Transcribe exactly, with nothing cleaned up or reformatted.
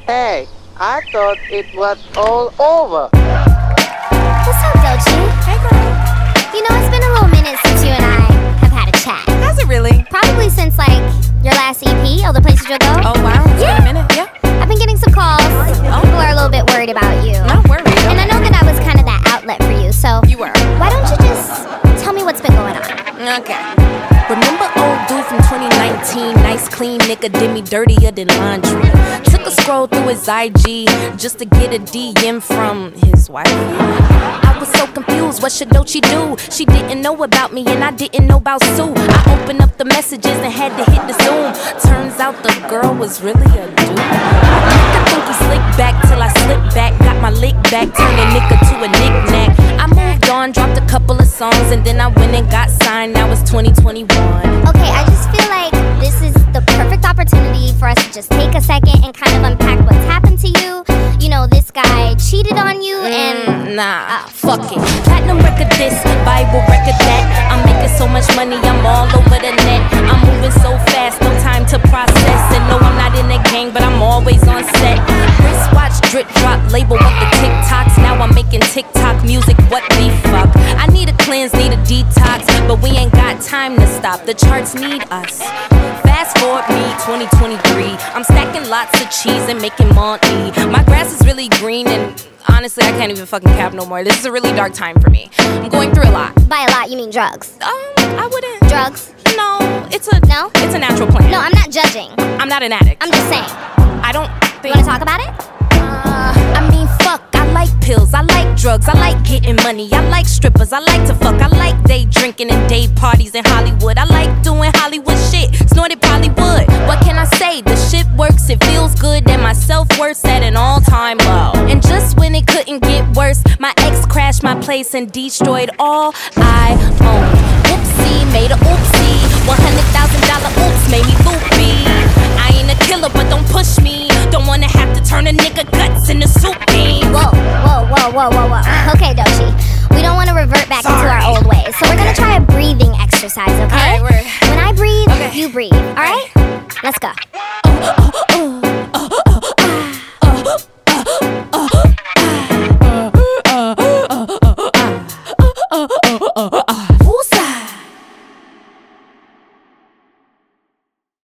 Hey, I thought it was all over. What's up, Doechii? Hey, girl. You know, it's been a little minute since you and I have had a chat. Has it really? Probably since, like, your last E P, All the Places You'll Go. Oh, wow. It's Yeah. been a minute. Yeah. I've been getting some calls. Oh. People are a little bit worried about you. Not worried. And I know that I was kind of that outlet for you, so You were. why don't you just tell me what's been going on? Okay. Remember old dude from twenty nineteen? Nice, clean nigga did me dirtier than laundry. Took a scroll through his I G just to get a D M from his wife. I was so confused, what should Doechii do? She didn't know about me and I didn't know about Sue. I opened up the messages and had to hit the zoom. Turns out the girl was really a dude. I think he slicked back till I slipped back. Got my lick back, turned a nigga to a knick-knack. I moved on, dropped a couple of songs, and then I went and got signed. Now it's twenty twenty-one. Okay, I just feel like this is the perfect opportunity for us to just take a second and kind of unpack what's happened to you. You know, this guy cheated on you and... Mm, nah, fuck it. Platinum record this, Bible record that. I'm making so much money, I'm all over the net. I'm moving so fast, no time to process. And no, I'm not in the gang, but I'm always on set. Wristwatch, drip drop, label up the TikToks. Now I'm making TikTok music, what the fuck? I need a cleanse, need a detox, but we ain't got time to stop. The charts need us. Fast forward me, twenty twenty-three. I'm stacking lots of cheese and making money. My grass is really green and honestly, I can't even fucking cap no more. This is a really dark time for me. I'm going through a lot. By a lot, you mean drugs. Um, I wouldn't. Drugs? No, it's a No? It's a natural plan. No, I'm not judging. I'm not an addict. I'm just saying. I don't You think. want to talk about it? Uh, I mean, fuck. I like pills. I like drugs. I like getting money. I like strippers. I like to fuck. I like day drinking and day parties in Hollywood. I like doing Hollywood shit. Snorted Bollywood. What can I say? The shit works. It feels good. And my self-worth's at an all-time low. And just when it couldn't get worse, my ex crashed my place and destroyed all I owned. Oopsie, made a oopsie. one hundred thousand dollar oops made me loopy. I ain't a killer, but don't push me. Don't wanna have to turn a nigga guts into soup beans. Whoa, whoa, whoa, whoa, whoa, whoa. Okay, Doechii. We don't want to revert back Sorry. into our old ways. So we're going to try a breathing exercise, okay? All right, word. When I breathe, Okay. you breathe. All right? Let's go. Oh, oh, oh.